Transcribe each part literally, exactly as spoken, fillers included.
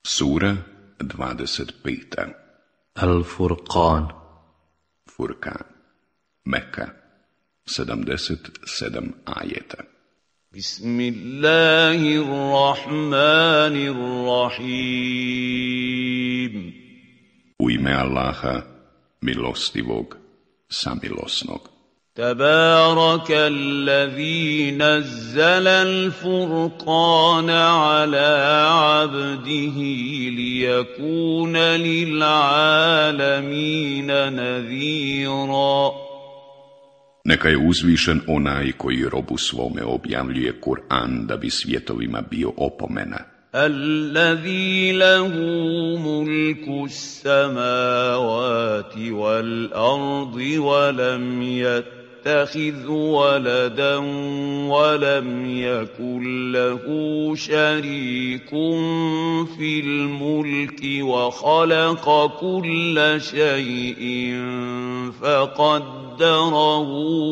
Sura dvadeset peta. Al-Furqan. Furkan. Meka. sedamdeset sedam ajeta. Bismillahirrahmanirrahim. U ime Allaha, milostivog, samilosnog. تبارك الذي نزل الفرقان على عبده ليكون للعالمين نذيرا. Neka je uzvišen onaj koji robu svome objavljuje Kur'an da bi svjetovima bio opomena. الذي له ملك السماوات والأرض ولم يتخذ ولدا ولم يكن له شريك في الملك وخلق كل شيء فقدره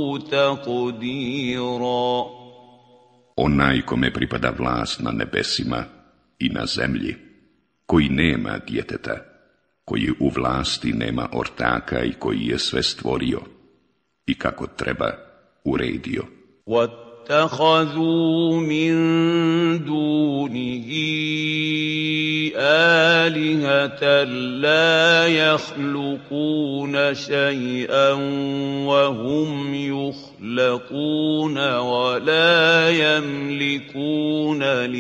تقديرا. Onaj kome pripada vlast na nebesima i na zemlji, koji nema djeteta, koji u vlasti nema ortaka i koji je sve stvorio i kako treba uredio. وَاتَّخَذُوا مِن دُونِهِ آلِهَةً لَّا يَخْلُقُونَ شَيْئًا وَهُمْ يُخْلَقُونَ وَلَا يَمْلِكُونَ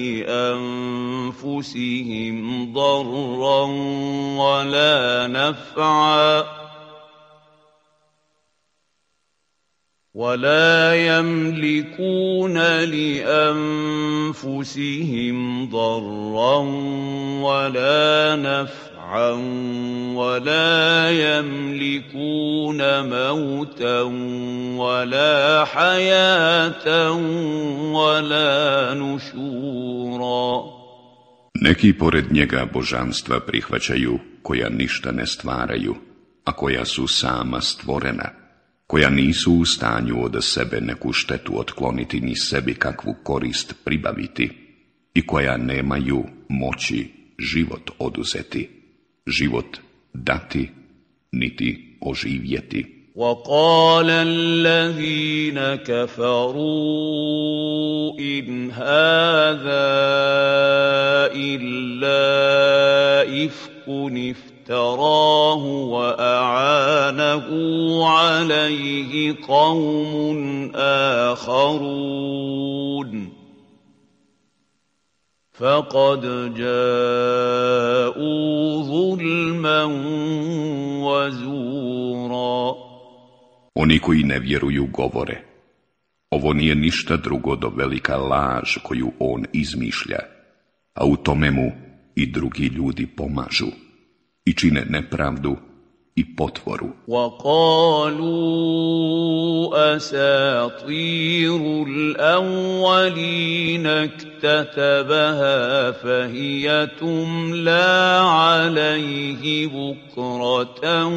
لِأَنفُسِهِمْ ضَرًّا وَلَا نَفْعًا ولا يملكون لأنفسهم ضرا ولا نفعا ولا يملكون موتا ولا حياة ولا نشورا. Neki pored njega božanstva prihvaćaju koja ništa ne stvaraju, a koja su sama stvorena, koja nisu u stanju od sebe neku štetu otkloniti ni sebi kakvu korist pribaviti i koja nemaju moći život oduzeti, život dati, niti oživjeti. وَقَالَ الَّذِينَ كَفَرُوا إِنْ هَذَا إِلَّا إِفْكٌ افتراه وأعانه عليه قوم آخرون فقد جاءوا ظلما وزورا. Oni koji ne vjeruju govore, ovo nije ništa drugo do velika laž koju on izmišlja, a u tome mu i drugi ljudi pomažu i čine nepravdu i potvoru. وَقَالُوا أَسَاطِيرُ الْأَوَّلِينَ اكْتَتَبَهَا فَهِيَ تُمْلَى عَلَيْهِ بُكْرَةً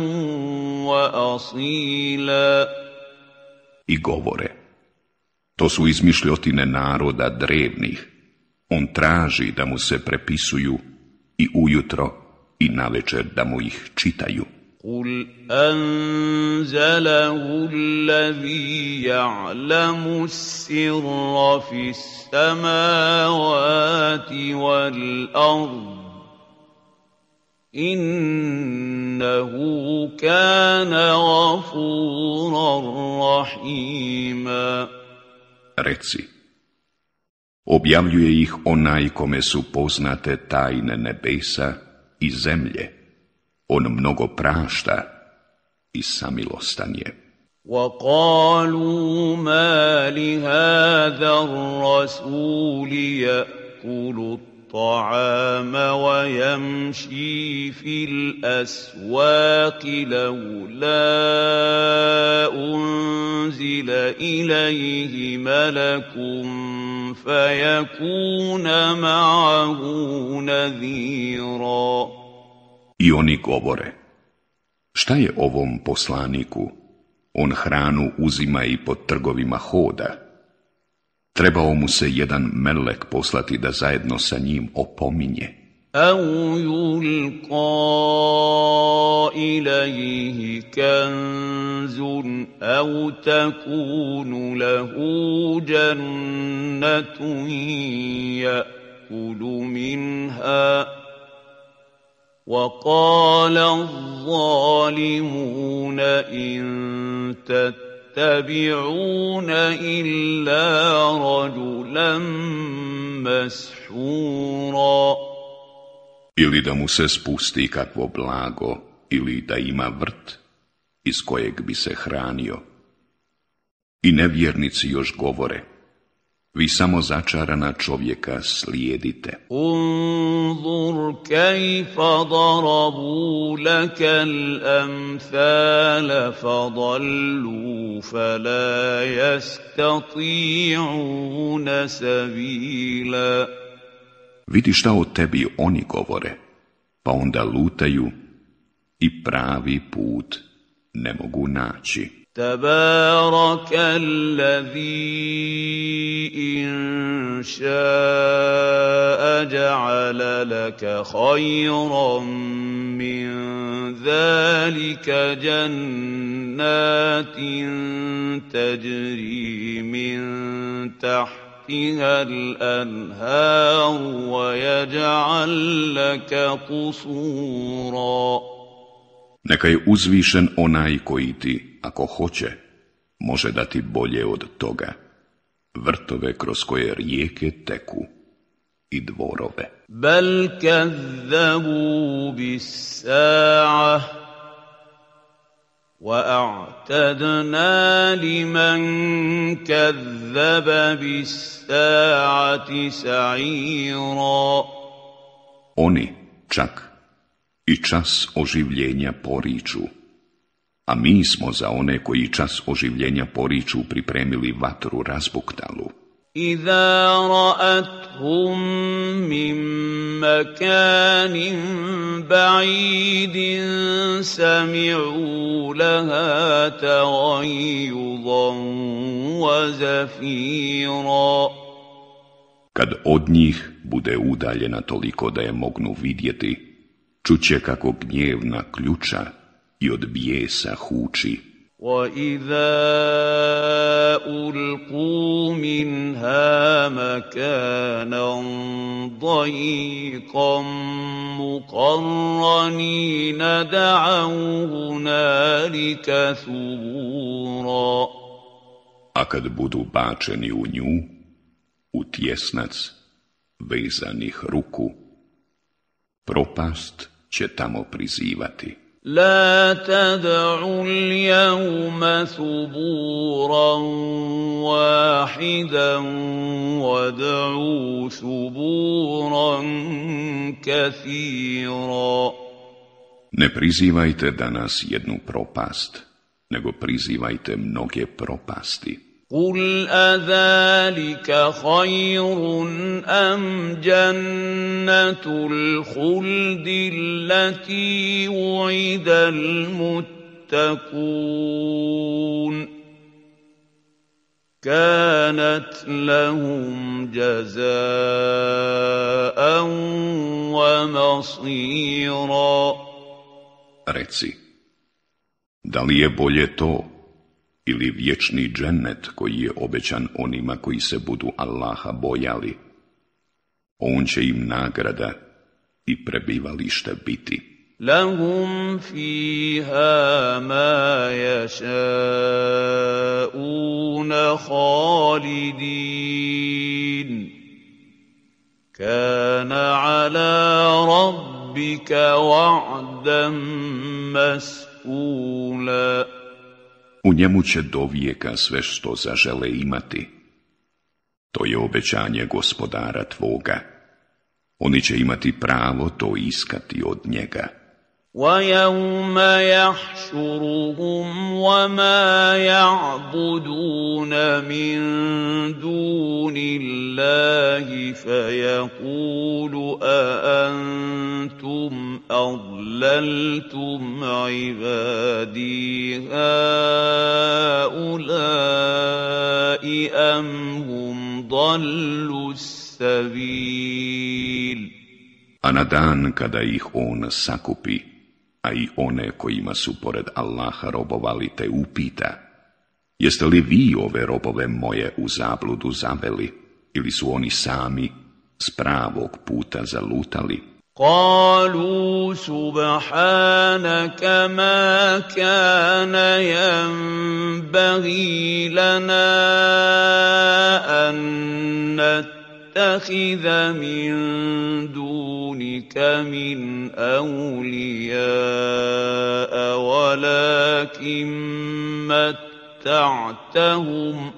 وَأَصِيلًا. I govore, to su izmišljotine naroda drevnih, on traži da mu se prepisuju i ujutro i navečer da mu ih čitaju. قُلْ أَنزَلَهُ الَّذِي يَعْلَمُ السِّرَّ فِي السَّمَاوَاتِ وَالْأَرْضِ إِنَّهُ كَانَ غَفُورًا رَّحِيمًا. Reci, objavljuje ih onaj kome su poznate tajne nebesa i zemlje. On mnogo prašta i samilostan je. وَقَالُوا مَا لِهَذَا الرَّسُولِ يَأْكُلُ الطَّعَامَ وَيَمْشِي فِي الْأَسْوَاقِ لَوْلَا أُنزِلَ إِلَيْهِ مَلَكٌ فَيَكُونَ مَعَهُ نَذِيرًا. I oni govore, šta je ovom poslaniku? On hranu uzima i po trgovima hoda. Trebao mu se jedan melek poslati da zajedno sa njim opominje. أَوْ يُلْقَىٰ إِلَيْهِ كَنزٌ أَوْ تَكُونُ لَهُ جَنَّةٌ يَأْكُلُ مِنْهَا ۚ وَقَالَ الظَّالِمُونَ إِن تَتَّبِعُونَ إِلَّا رَجُلًا مَسْحُورًا. Ili da mu se spusti kakvo blago, ili da ima vrt iz kojeg bi se hranio. I nevjernici još govore, vi samo začarana čovjeka slijedite. انظر كيف ضربوا لك الأمثال فضلوا فلا يستطيعون سبيلا. Vidi šta o tebi oni govore, pa onda lutaju i pravi put ne mogu naći. تبارك الذي إن شاء جعل لك خيرا من ذلك جنات تجري من تحتها الأنهار ويجعل لك قصورا. Neka je uzvišen onaj koji ti, ako hoće, može dati bolje od toga, vrtove kroz koje rijeke teku i dvorove. Bel kazzabu bis sa'a wa a'tadna liman kazzaba bis sa'ati sa'ira. Oni čak i čas oživljenja poriču, a mi smo za one koji čas oživljenja poriču pripremili vatru razbuktalu. Iza ra'athum min makanin ba'idin sami'u laha taghayyudan wa zafira. Kad od njih bude udaljena toliko da je mognu vidjeti, čuće kako gnjevna ključa i od bijesa huči. وَإِذَا أُلْقُوا مِنْهَا مَكَانًا ضَيِّقًا مُقَرَّنِينَ دَعَوْا هُنَالِكَ ثُبُورًا. A kad budu bačeni u nju, u tjesnac vezanih ruku, propast će tamo prizivati. La tad'u al-yawma thuburan wahidan wad'u thuburan kathira. Ne prizivajte danas jednu propast, nego prizivajte mnoge propasti. قل أذلك خير أم جنة الخلد التي وعد المتقون كانت لهم جزاء ومصيرا. Reci, da li je bolje to ili vječni džennet koji je obećan onima koji se budu Allaha bojali? On će im nagrada i prebivalište biti. Lahum fiha ma yasha'una khalidin. Kana ala rabbika wa'dan mas'ula. U njemu će dovijeka sve što zažele imati. To je obećanje gospodara tvoga. Oni će imati pravo to iskati od njega. وَيَوْمَ يَحْشُرُهُمْ وَمَا يَعْبُدُونَ مِن دُونِ اللَّهِ فَيَقُولُ أَأَنْتُمْ أَضْلَلْتُمْ عِبَادِي هَؤُلَاءِ أَمْ هُمْ ضَلُّوا السَّبِيلَ. A na dan kada ih on sakupi, a i one kojima su pored Allaha robovali, te upita: jeste li vi ove robove moje u zabludu zaveli, ili su oni sami s pravog puta zalutali? قالوا سبحانك ما كان ينبغي لنا أن نتخذ من دونك من أولياء ولكن متعتهم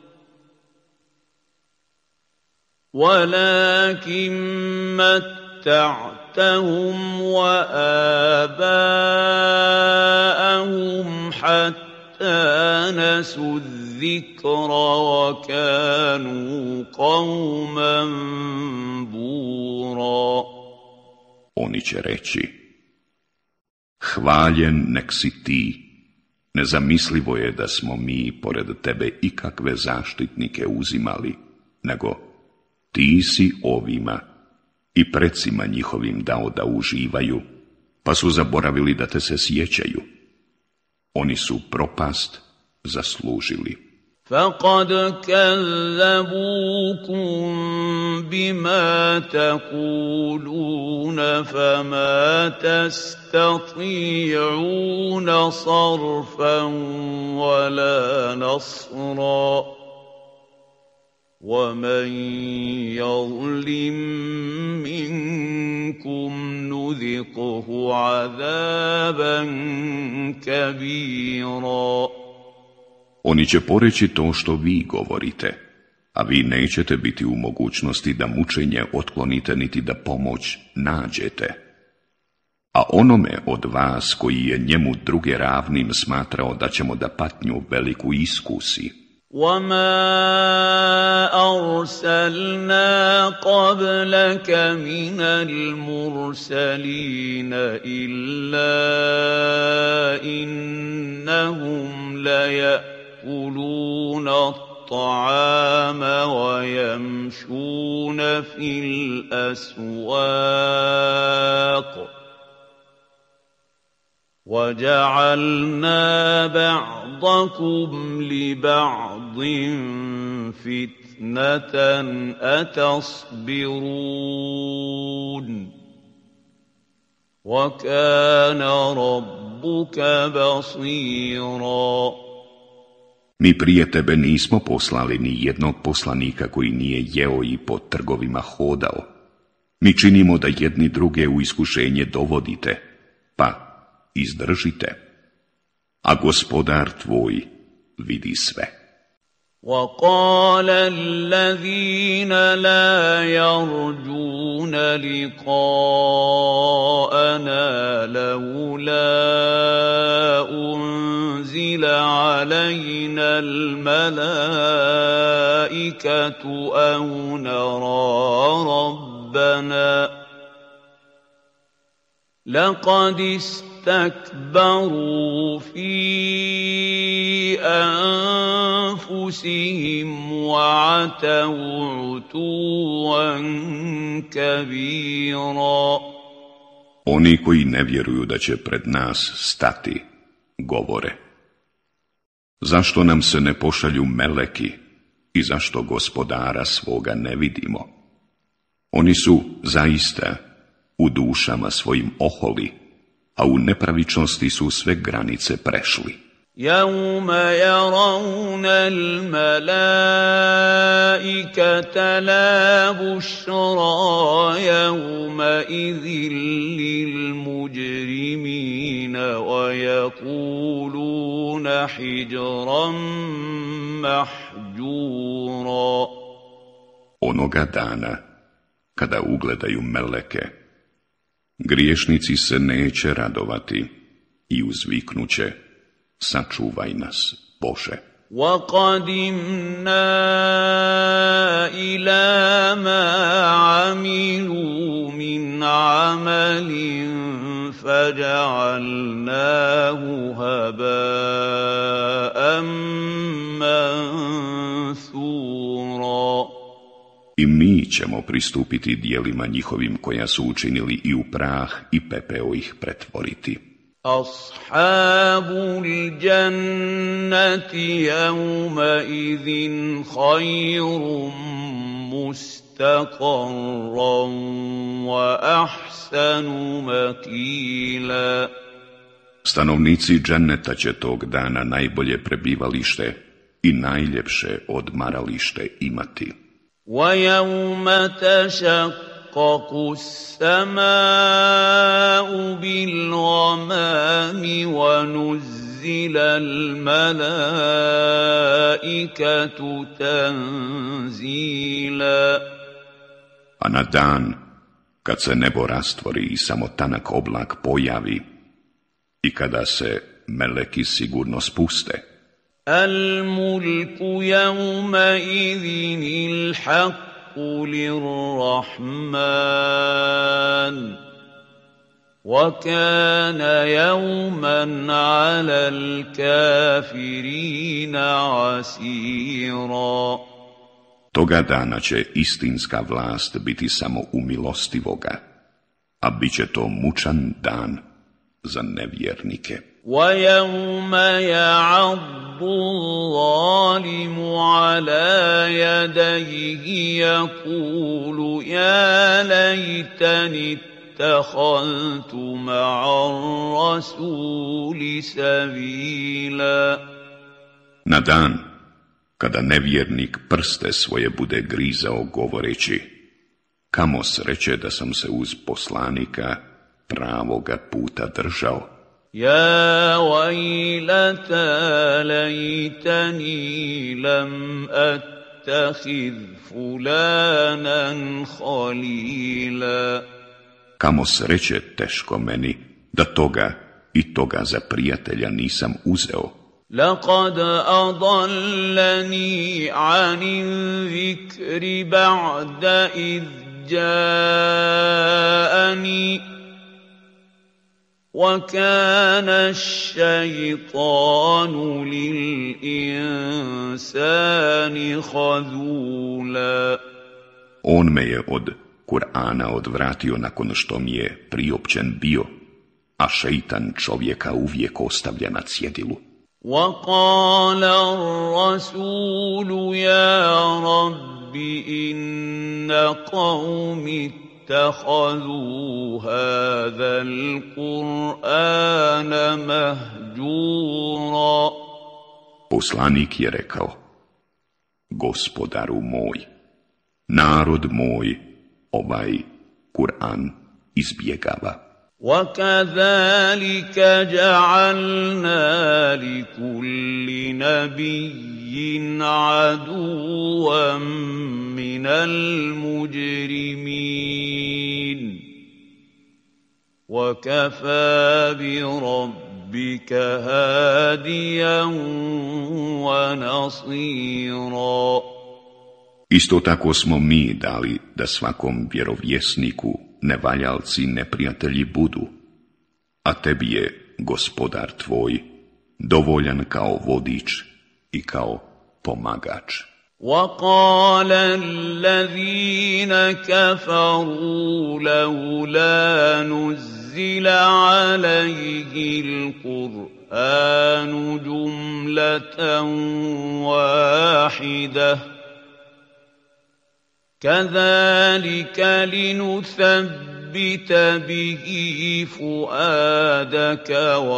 ولكن متعتهم وآباءهم حتى نسوا الذكر وكانوا قوما بورا. Oni će reći: hvaljen nek si ti, nezamislivo je da smo mi pored tebe ikakve zaštitnike uzimali, nego ti si ovima i precima njihovim dao da uživaju, pa su zaboravili da te se sjećaju. Oni su propast zaslužili. فَقَدْ كَذَّبُوكُمْ بِمَا تَقُولُونَ فَمَا تَسْتَطِيعُونَ صَرْفًا وَلَا نَصْرًا وَمَنْ يَظْلِمْ مِنْكُمْ نُذِقْهُ عَذَابًا كَبِيرًا. Oni će poreći to što vi govorite, a vi nećete biti u mogućnosti da mučenje otklonite niti da pomoć nađete. A onome od vas koji je njemu druge ravnim smatrao da ćemo da patnju veliku iskusi. وَمَا أَرْسَلْنَا قَبْلَكَ مِنَ الْمُرْسَلِينَ إِلَّا إِنَّهُمْ لَيَأْكُلُونَ الطَّعَامَ وَيَمْشُونَ فِي الْأَسْوَاقِ وَجَعَلْنَا بَعْضَكُمْ لِبَعْضٍ فِتْنَةً أَتَصْبِرُونَ وَكَانَ رَبُّكَ بَصِيرًا. Mi prije tebe nismo poslali ni jednog poslanika koji nije jeo i po trgovima hodao. Mi činimo da jedni druge u iskušenje dovodite, pa izdržite, a gospodar tvoj vidi sve. وَقَالَ الَّذِينَ لَا يَرْجُونَ لِقَاءَنَا لَوْلَا أُنْزِلَ عَلَيْنَا الْمَلَائِكَةُ أَوْ نَرَى رَبَّنَا لَقَدِ اسْتَكْبَرُوا فِي أَنفُسِهِمْ وَعَتَوْا عُتُوًّا كَبِيرًا. Oni koji ne vjeruju da će pred nas stati, govore: zašto nam se ne pošalju meleki i zašto gospodara svoga ne vidimo? Oni su zaista u dušama svojim oholi, a u nepravičnosti su sve granice prešli. يَوْمَ يَرَوْنَ الْمَلَائِكَةَ لَا بُشْرَىٰ يَوْمَئِذٍ لِّلْمُجْرِمِينَ وَيَقُولُونَ حِجْرًا مَحْجُورًا. Onoga dana, kada ugledaju meleke, griješnici se neće radovati i uzviknuće: sačuvaj nas, Bože. وَقَدِمْنَا إِلَى مَا عَمِلُوا مِنْ عَمَلٍ فَجَعَلْنَاهُ هَبَاءً مَنْثُورًا. I mi ćemo pristupiti dijelima njihovim koja su učinili i u prah i pepeo ih pretvoriti. Ashabul jannati yawma idhin khayrun mustaqarran wa ahsanu makila. Stanovnici dženneta će tog dana najbolje prebivalište i najljepše odmaralište imati. وَيَوْمَ تَشَقَّقُ السَّمَاءُ بِالْغَمَامِ وَنُزِّلَ الْمَلَائِكَةُ تَنزِيلًا. A na dan, kad se nebo rastvori i samo tanak oblak pojavi, i kada se meleki sigurno spuste, الملك يومئذ الحق للرحمن وكان يوما على الكافرين عسيرا. toga dana će istinska vlast biti samo u milostivoga, a bit će to mučan dan za nevjernike. وَيَوْمَ يَعَضُّ الظَّالِمُ عَلَى يَدَيْهِ يَقُولُ يَا لَيْتَنِي اتَّخَذْتُ مَعَ الرَّسُولِ سَبِيلًا. Na dan kada nevjernik prste svoje bude grizao govoreći: kamo sreće da sam se uz poslanika pravoga puta držao. يا ويلتى ليتني لم أتخذ فلانا خليلا. Kamo sreće teško meni da toga i toga za prijatelja nisam uzeo. لقد أضلني عن الذكر بعد إذ جاءني وَكَانَ الشَّيْطَانُ لِلْإِنسَانِ خَذُولًا. On me je od Kur'ana odvratio nakon što mi je priopćen bio, a šeitan čovjeka uvijek ostavlja na cjedilu. وَقَالَ الرَّسُولُ يَا رَبِّ إِنَّ قَوْمِي اتخذوا هذا القرآن مهجورا. Poslanik je rekao: Gospodaru moj, narod moj ovaj Kur'an izbjegava. وَكَذَلِكَ جَعَلْنَا لِكُلِّ نَبِيٍّ عَدُوًّا مِّنَ الْمُجْرِمِينَ وَكَفَى بِرَبِّكَ هَادِيًا وَنَصِيرًا. Isto tako smo mi dali da svakom vjerovjesniku nevaljalci neprijatelji budu, a tebi je gospodar tvoj dovoljan kao vodič i kao pomagač. وَقَالَ الَّذِينَ كَفَرُوا لَوْلَا نُزِّلَ عَلَيْهِ الْقُرْآنُ جُمْلَةً وَاحِدَةً كَذَلِكَ لِنُثَبِّتَ بِهِ فُؤَادَكَ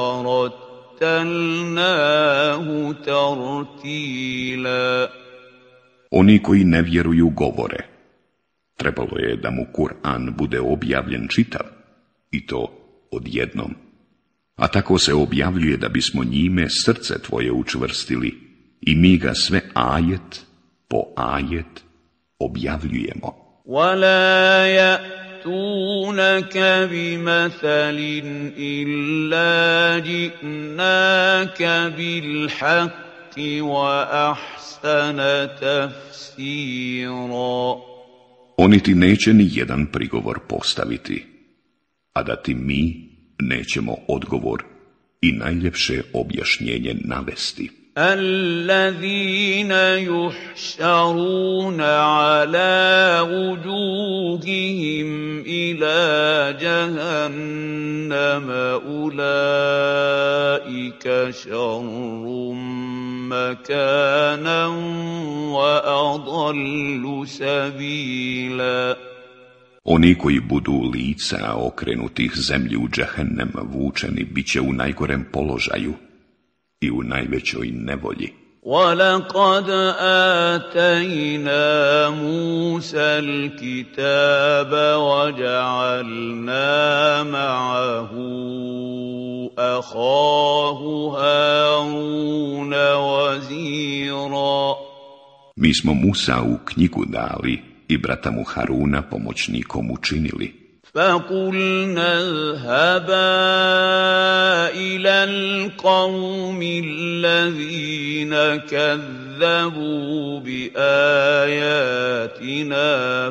وَرَتَّلْنَاهُ تَرْتِيلًا. Oni koji ne vjeruju govore: trebalo je da mu Kur'an bude objavljen čitav, i to odjednom. A tako se objavljuje da bismo njime srce tvoje učvrstili, i mi ga sve ajet po ajet objavljujemo. وَلَا يَأْتُونَكَ بِمَثَلٍ إِلَّا جِئْنَاكَ بِالْحَقِّ وَأَحْسَنَ تَفْسِيرًا. Oni ti neće ni jedan prigovor postaviti, a da ti mi nećemo odgovor i najljepše objašnjenje navesti. الذين يحشرون على وجوههم إلى جهنم أولئك شر مكانا وأضل سبيلا. Oni koji budu lica okrenutih zemlji u džehennem vučeni bit će u najgorem položaju i u najvećoj nevolji. وَلَقَدْ آتَيْنَا مُوسَى الْكِتَابَ وَجَعَلْنَا مَعَهُ أَخَاهُ هَارُونَ وَزِيرًا. Mi smo Musa u knjigu dali i brata mu Haruna pomoćnikom učinili. فَقُلْنَا اذْهَبَا إِلَى الْقَوْمِ الَّذِينَ كَذَّبُوا بِآيَاتِنَا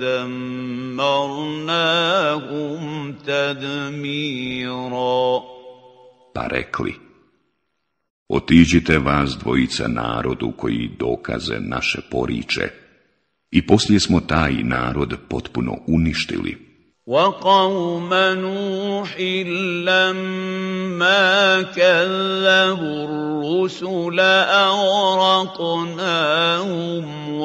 فَدَمَّرْنَاهُمْ تَدْمِيرًا. Pa rekli, otiđite vas dvojica narodu koji dokaze naše poriče, i poslije smo taj narod potpuno uništili. وَقَوْمَ نُوحٍ لَمَّا كَذَّبُوا الرُّسُلَ أَغْرَقْنَاهُمْ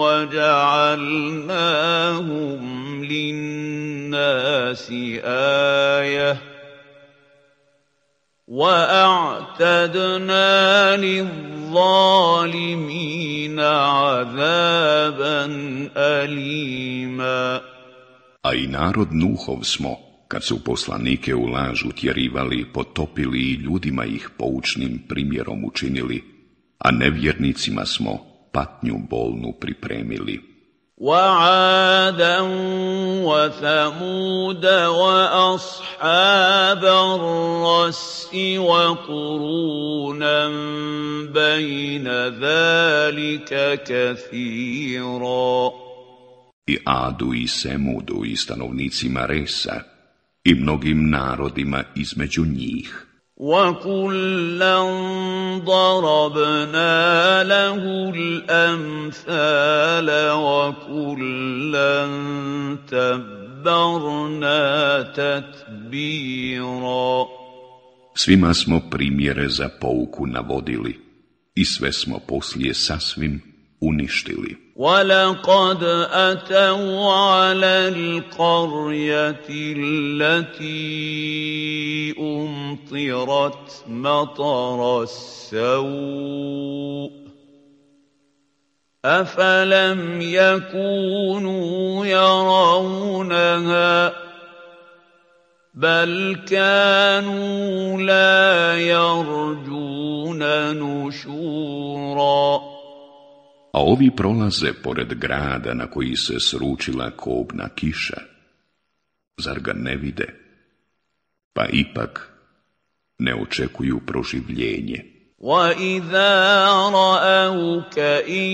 وَجَعَلْنَاهُمْ لِلنَّاسِ آيَةً وَأَعْتَدْنَا لِلظَّالِمِينَ عَذَابًا أَلِيمًا. A i narod Nuhov smo, kad su poslanike u laž utjerivali, potopili i ljudima ih poučnim primjerom učinili, a nevjernicima smo patnju bolnu pripremili. وَعَادًا وَثَمُودَ وَأَصْحَابَ الرَّسِّ وَقُرُونًا بَيْنَ ذَلِكَ كَثِيرًا. I Adu i Semudu i stanovnicima Resa i mnogim narodima između njih. وَكُلًّا ضَرَبْنَا لَهُ الْأَمْثَالَ وَكُلًّا تَبَّرْنَا تَتْبِيرًا. Svima smo primjere za pouku navodili i sve smo poslije sasvim uništili. وَلَقَدْ أَتَوْا عَلَى الْقَرْيَةِ الَّتِي أُمْطِرَتْ مَطَرَ السَّوْءِ أَفَلَمْ يَكُونُوا يَرَوْنَهَا بَلْ كَانُوا لَا يَرْجُونَ نُشُورًا. A ovi prolaze pored grada na koji se sručila kobna kiša. Zar ga ne vide? Pa ipak ne očekuju proživljenje. وَإِذَا رَأَوْكَ إِن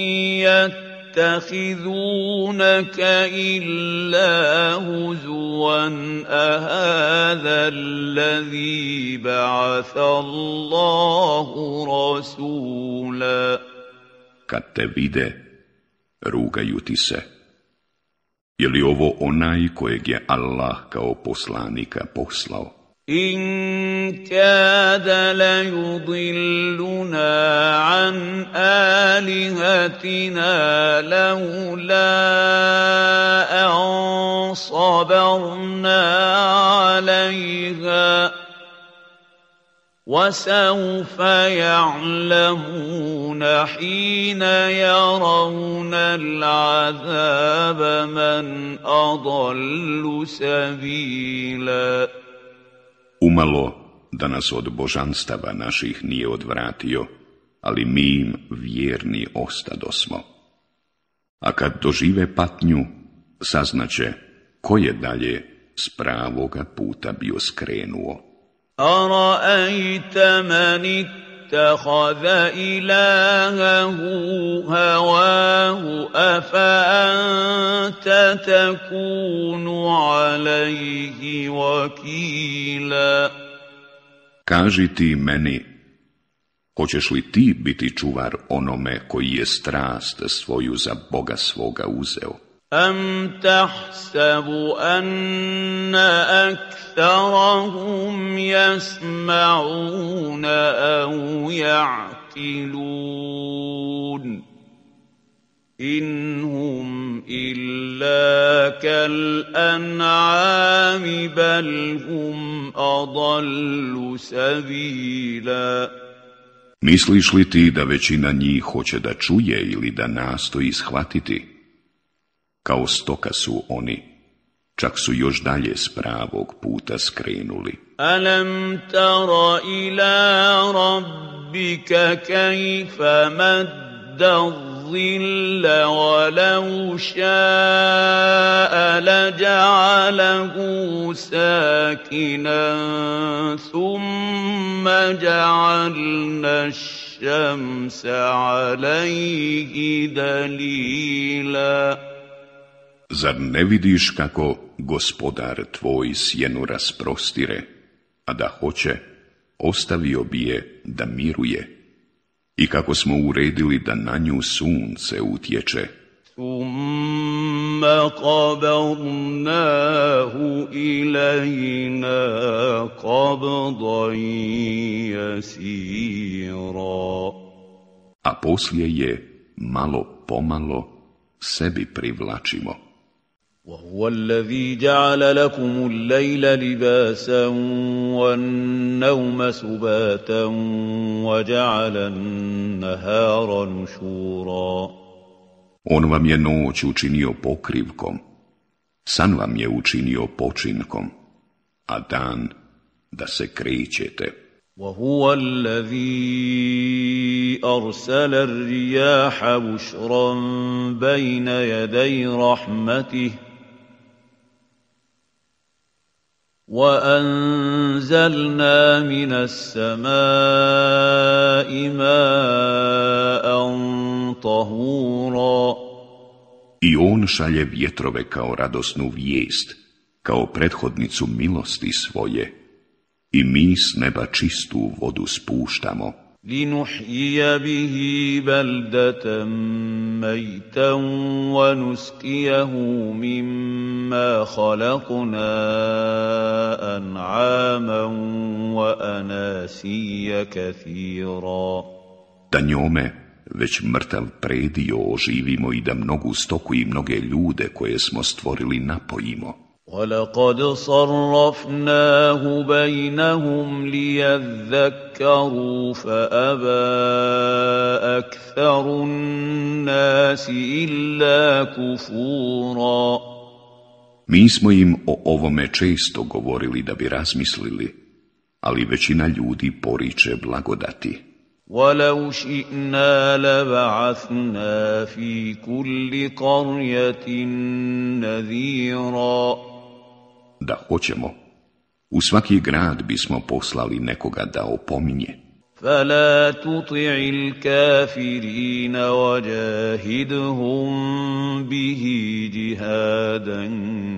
يَتَّخِذُونَكَ إِلَّا هُزُوًا أَهَذَا الَّذِي بَعَثَ اللَّهُ رَسُولًا. Kad te vide, rugaju ti se. Je li ovo onaj kojeg je Allah kao poslanika poslao? إِن كَادَ لَيُضِلُّنَا عَنْ آلِهَتِنَا لَوْلَا أَن صَبَرْنَا عَلَيْهَا وَسَوْفَ يَعْلَمُونَ حِينَ يَرَوْنَ الْعَذَابَ مَنْ أَضَلُّ سَبِيلًا. Umalo da nas od božanstava naših nije odvratio, ali mi im vjerni ostadosmo. A kad dožive patnju, saznaće ko je dalje s pravoga puta bio skrenuo. أَرَأَيْتَ مَنِ اتَّخَذَ إِلَٰهَهُ هَوَاهُ أَفَأَنتَ تَكُونُ عَلَيْهِ وَكِيلًا. Kaži ti meni, Hoćeš li ti biti čuvar onome koji je strast svoju za Boga svoga uzeo? أَمْ تَحْسَبُ أَنَّ أَكْثَرَهُمْ يَسْمَعُونَ أَوْ يَعْقِلُونَ إِنْ هُمْ إِلَّا كَالْأَنْعَامِ بَلْ هُمْ أَضَلُّ سَبِيلًا. Misliš li ti da većina njih hoće da čuje ili da nastoji shvatiti? Kao stoka su oni, čak su još dalje s pravog puta skrenuli. Alam tara ila rabbika kayfa madda dhilla walau sha'a laja'alahu sakinan thumma ja'alna ash-shamsa 'alayhi dalila. Zar ne vidiš kako gospodar tvoj sjenu rasprostire, a da hoće, ostavio bi je da miruje, i kako smo uredili da na nju sunce utječe. Thumma qabadnahu ilayna qabdan yasira. A poslije je malo pomalo sebi privlačimo. وَهُوَ الَّذِي جَعَلَ لَكُمُ اللَّيْلَ لِبَاسًا وَالنَّوْمَ سُبَاتًا وَجَعَلَ النَّهَارَ نُشُورًا. On vam je noć učinio pokrivkom, san vam je učinio počinkom, a dan da se krećete. وَهُوَ الَّذِي أَرْسَلَ الرِّيَاحَ بُشْرًا بَيْنَ يَدَيْ رَحْمَتِهِ وَأَنزَلْنَا مِنَ السَّمَاءِ مَاءً طَهُورًا. I on šalje vjetrove kao radosnu vijest, kao prethodnicu milosti svoje, i mi s neba čistu vodu spuštamo. لِنُحْيِيَ بِهِ بَلْدَةً مَيْتًا وَنُسْقِيَهُ مِمَّا خَلَقْنَا أَنْعَامًا وَأَنَاسِيَّ كَثِيرًا. Da njome već mrtav predio oživimo i da mnogu stoku i mnoge ljude koje smo stvorili napojimo. وَلَقَدْ صَرَّفْنَاهُ بَيْنَهُمْ لِيَذَّكَّرُوا فَأَبَى أَكْثَرُ النَّاسِ إِلَّا كُفُورًا. Mi smo im o ovome često govorili da bi razmislili, ali većina ljudi poriče blagodati. وَلَوْ شِئْنَا لَبَعَثْنَا فِي كُلِّ قَرْيَةٍ نَذِيرًا. Da hoćemo, u svaki grad bismo poslali nekoga da opominje. فَلَا تُطِعِ الْكَافِرِينَ وَجَاهِدْهُمْ بِهِ جِهَادًا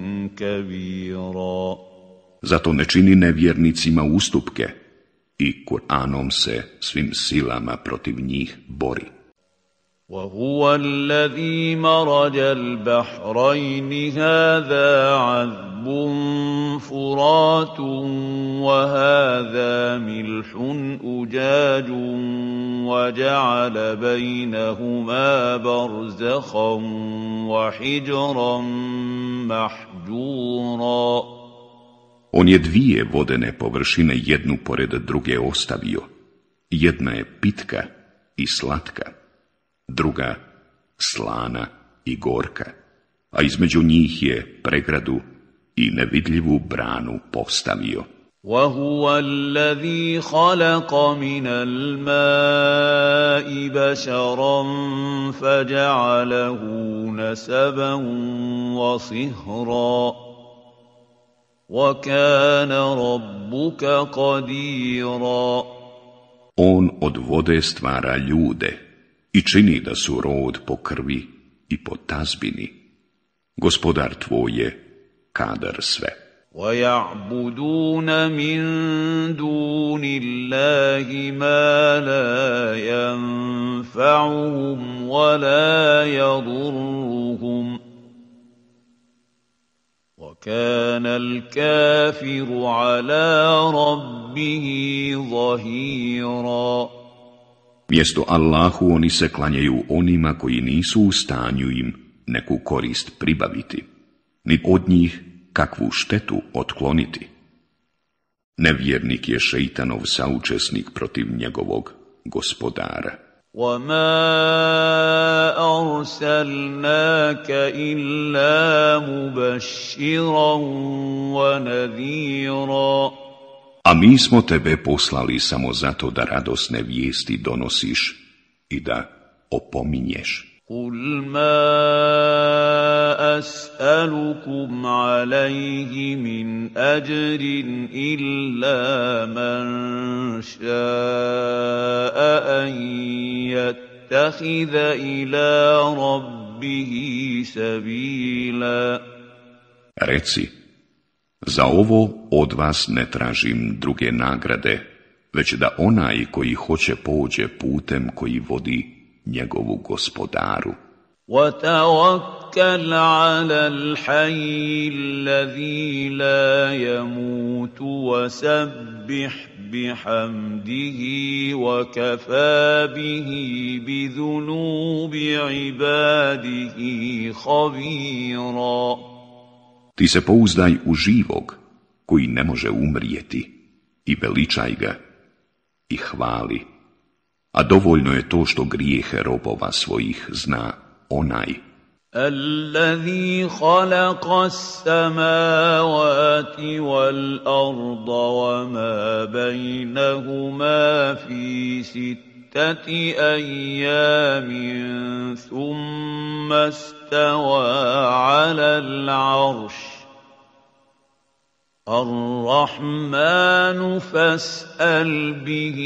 كَبِيرًا. Zato ne čini nevjernicima ustupke i Kur'anom se svim silama protiv njih bori. وَهُوَ الَّذِي مَرَجَ الْبَحْرَيْنِ هَذَا عَذْبٌ فُرَاتٌ وَهَذَا مِلْحٌ أُجَاجٌ وَجَعَلَ بَيْنَهُمَا بَرْزَخًا وَحِجْرًا مَحْجُورًا. On je dvije vodene površine jednu pored druge ostavio. Jedna je pitka i slatka, druga slana i gorka, a između njih je pregradu i nevidljivu branu postavio. وَهُوَ الَّذِي خَلَقَ مِنَ الْمَاءِ بَشَرًا فَجَعَلَهُ نَسَبًا وَصِهْرًا وَكَانَ رَبُّكَ قَدِيرًا. On od vode stvara ljude i čini da su rod po krvi i po tazbini. Gospodar tvoj je kadar sve. وَيَعْبُدُونَ مِن دُونِ اللَّهِ مَا لَا يَنفَعُهُمْ وَلَا يَضُرُّهُمْ وَكَانَ الْكَافِرُ عَلَى رَبِّهِ ظَهِيرًا. Mjesto Allahu oni se klanjaju onima koji nisu u stanju im neku korist pribaviti, ni od njih kakvu štetu otkloniti. Nevjernik je šeitanov saučesnik protiv njegovog gospodara. وَمَا أَرْسَلْنَاكَ إِلَّا مُبَشِّرًا وَنَذِيرًا. A mi smo tebe poslali samo zato da radosne vijesti donosiš i da opominješ. قُلْ مَا أَسْأَلُكُمْ عَلَيْهِ مِنْ أَجْرٍ إِلَّا مَنْ شَاءَ أَنْ يَتَّخِذَ إِلَى رَبِّهِ سَبِيلًا. Reci, za ovo od vas ne tražim druge nagrade, već da onaj koji hoće pođe putem koji vodi njegovu gospodaru. وَتَوَكَّلْ عَلَى الْحَيِّ الَّذِي لَا يَمُوتُ وَسَبِّحْ بِحَمْدِهِ وَكَفَى بِهِ بِذُنُوبِ عِبَادِهِ خَبِيرًا. Ti se pouzdaj u živog, koji ne može umrijeti, i veličaj ga, i hvali. A dovoljno je to što grijehe robova svojih zna onaj. الذي خلق السماوات والأرض وما بينهما في ستة أيام ثم استوى على العرش الرحمن فاسأل به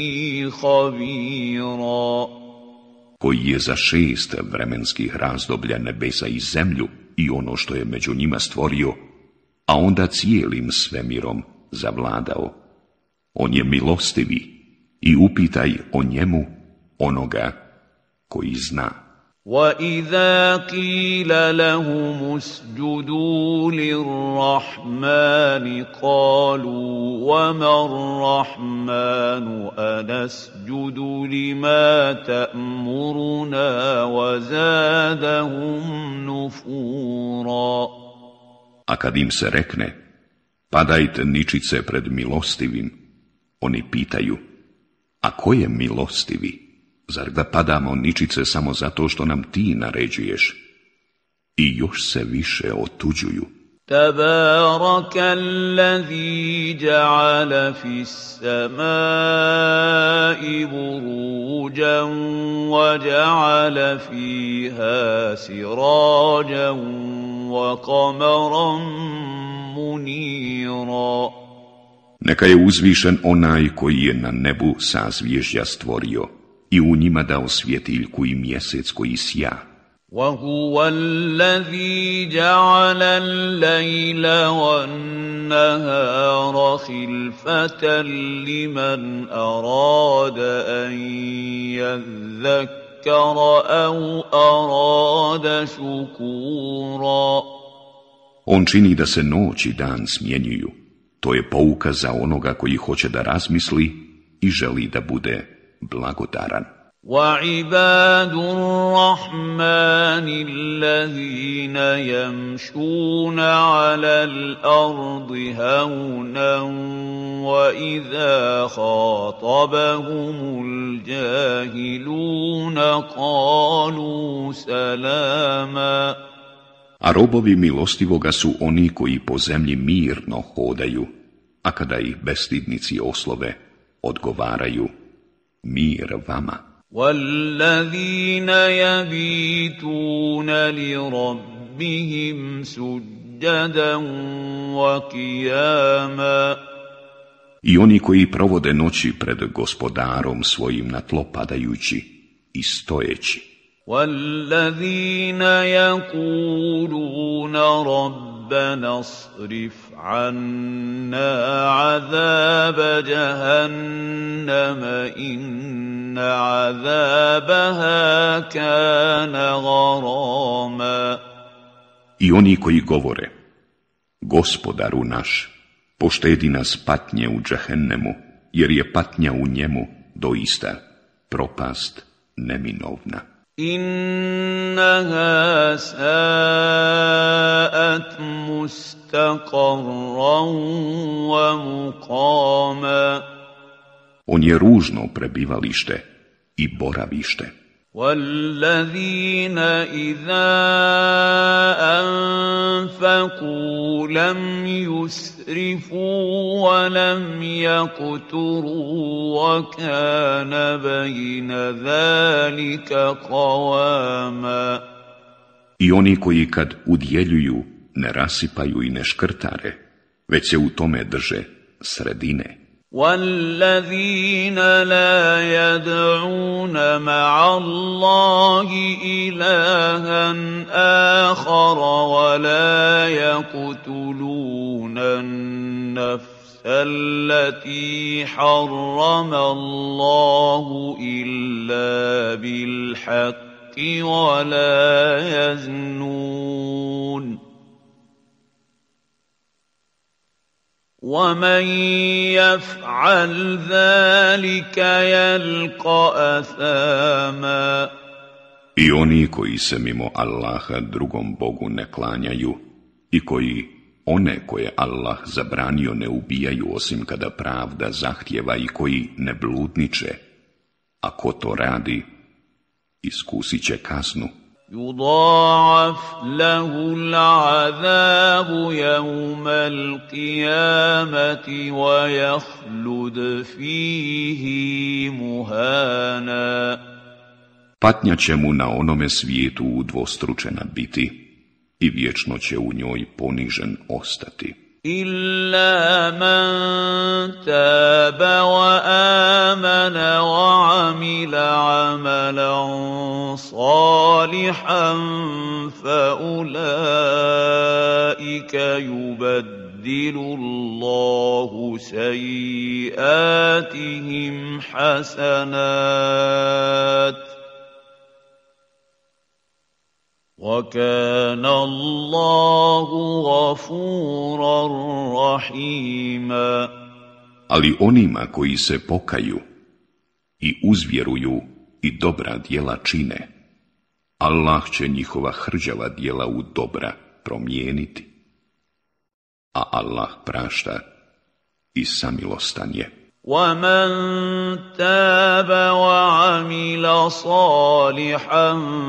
خبيرا. Koji je za šest vremenskih razdoblja nebesa i zemlju i ono što je među njima stvorio, a onda cijelim svemirom zavladao. On je milostivi i upitaj o njemu onoga koji zna. وَإِذَا قِيلَ لَهُمُ اسْجُدُوا لِلرَّحْمَنِ قَالُوا وَمَا الرَّحْمَنُ أَنَسْجُدُ لِمَا تَأْمُرُنَا وَزَادَهُمْ نُفُورًا. A kad im se rekne, padajte ničice pred milostivim, oni pitaju, a ko je milostivi? Zar da padamo ničice samo zato što nam ti naređuješ? I još se više otuđuju. تبارك الذي جعل في السماء بروجا وجعل فيها سراجا وقمرا منيرا. Neka je uzvišen onaj koji je na nebu sazvježdja stvorio i u njima dao svjetiljku i mjesec koji sja. وَهُوَ الَّذِي جَعَلَ اللَّيْلَ وَالنَّهَارَ خِلْفَةً لِمَنْ أَرَادَ أَنْ يَذَّكَّرَ أَوْ أَرَادَ شُكُورًا. On čini da se noć i dan smjenjuju. To je pouka za onoga koji hoće da razmisli i želi da bude blagodaran. وَعِبَادُ الرَّحْمَنِ الَّذِينَ يَمْشُونَ عَلَى الْأَرْضِ هَوْنًا وَإِذَا خَاطَبَهُمُ الْجَاهِلُونَ قَالُوا سَلَامًا. A robovi milostivoga su oni koji po zemlji mirno hodaju, a kada ih bestidnici oslove, odgovaraju mir vama. وَالَّذِينَ يَبِيتُونَ لِرَبِّهِمْ سُجَّدًا وَقِيَامًا. I oni koji provode noći pred gospodarom svojim na tlo padajući i stojeći. وَالَّذِينَ يَقُولُونَ رَبَّنَا ربنا اصرف عنا عذاب جهنم إن عذابها كان غراما. I oni koji govore, Gospodaru naš, poštedi nas patnje u džehennemu, jer je patnja u njemu doista propast neminovna. إنها ساءت مستقرا ومقاما. On je ružno prebivalište i boravište. والذين إذا أنفقوا لم يسرفوا ولم يقتروا وكان بين ذلك قواما. I oni koji kad udjeljuju ne rasipaju i ne škrtare, već se u tome drže sredine. والذين لا يدعون مع الله إلها آخر ولا يقتلون النفس التي حرم الله إلا بالحق ولا يزنون ومن يفعل ذلك يلقى أثاما. I oni koji se mimo Allaha drugom Bogu ne klanjaju i koji one koje Allah zabranio ne ubijaju osim kada pravda zahtjeva i koji ne bludniče, a ko to radi, iskusit će kaznu. يضاعف له العذاب يوم القيامة ويخلد فيه مهانا. Patnja će mu na onome svijetu udvostručena biti i vječno će u njoj ponižen ostati. إلا من تاب وآمن وعمل عملا صالحا فأولئك يبدل الله سيئاتهم حسنات وَكَانَ اللَّهُ غَفُورًا رَحِيمًا. Ali onima koji se pokaju i uzvjeruju i dobra djela čine, Allah će njihova hrđava djela u dobra promijeniti, a Allah prašta i samilostan je. وَمَنْ تَابَ وَعَمِلَ صَالِحًا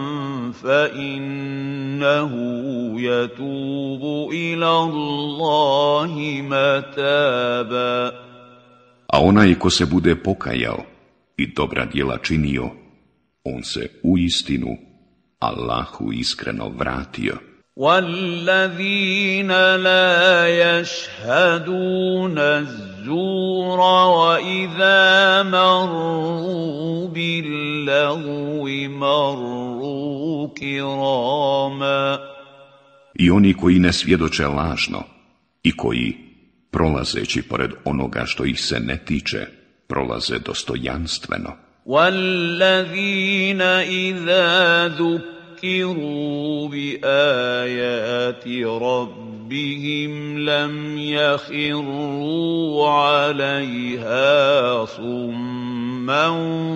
فَإِنَّهُ يَتُوبُ إِلَى اللَّهِ مَتَابًا. A onaj ko se bude pokajao i dobra djela činio, on se uistinu Allahu iskreno vratio. وَالَّذِينَ لَا يَشْهَدُونَ الزُّورَ وَإِذَا مَرُّوا بِاللَّغْوِ مَرُّوا كِرَامًا. I oni koji ne svjedoče lažno i koji, prolazeći pored onoga što ih se ne tiče, prolaze dostojanstveno. وَالَّذِينَ إِذَا ذُكِّرُوا ذُكِّرُوا بِآيَاتِ رَبِّهِمْ لَمْ يَخِرُّوا عَلَيْهَا صُمًّا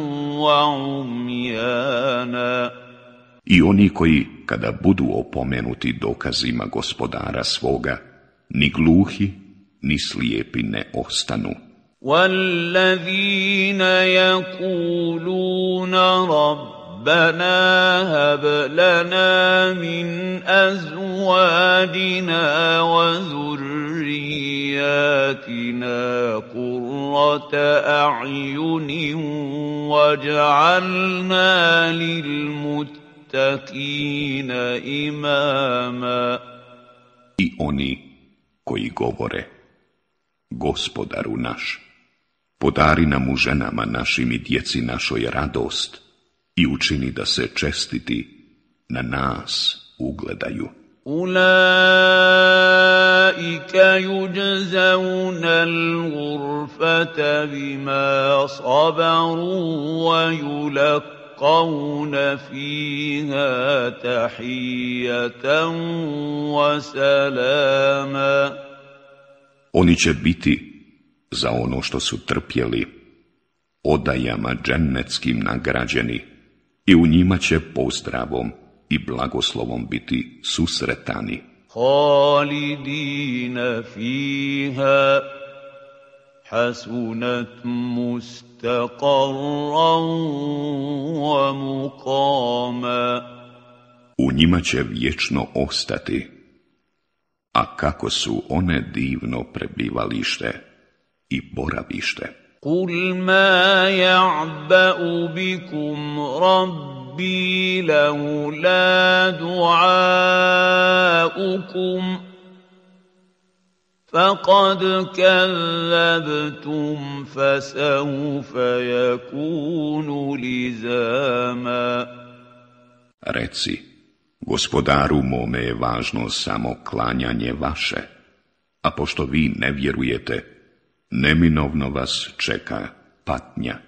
وَعُمْيَانًا. I oni koji, kada budu opomenuti dokazima Gospodara svoga, ni gluhi, ni slijepi ne ostanu. وَالَّذِينَ يَقُولُونَ رَبِّ رَبَّنَا هَبْ لَنَا مِنْ أَزْوَاجِنَا وَذُرِّيَّاتِنَا قُرَّةَ أَعْيُنٍ وَاجْعَلْنَا لِلْمُتَّقِينَ إِمَامًا. I oni koji govore, Gospodaru naš, podari nam u ženama našim i djeci našoj radost i učini da se čestiti na nas ugledaju. أولئك يجزون الغرفة بما صبروا ويلقون فيها تحية وسلاما. Oni će biti za ono što su trpjeli odajama džennetskim nagrađeni i u njima će pozdravom i blagoslovom biti susretani. Halidina fiha hasunat mustaqarran wa muqama. U njima će vječno ostati, a kako su one divno prebivalište i boravište. Kul ma ya'ba'u bikum rabbi laula du'aukum faqad kazzabtum fasawfa yakunu lizama. Reci, gospodaru mome je važno samo klanjanje vaše, a pošto vi ne vjerujete, neminovno vas čeka patnja.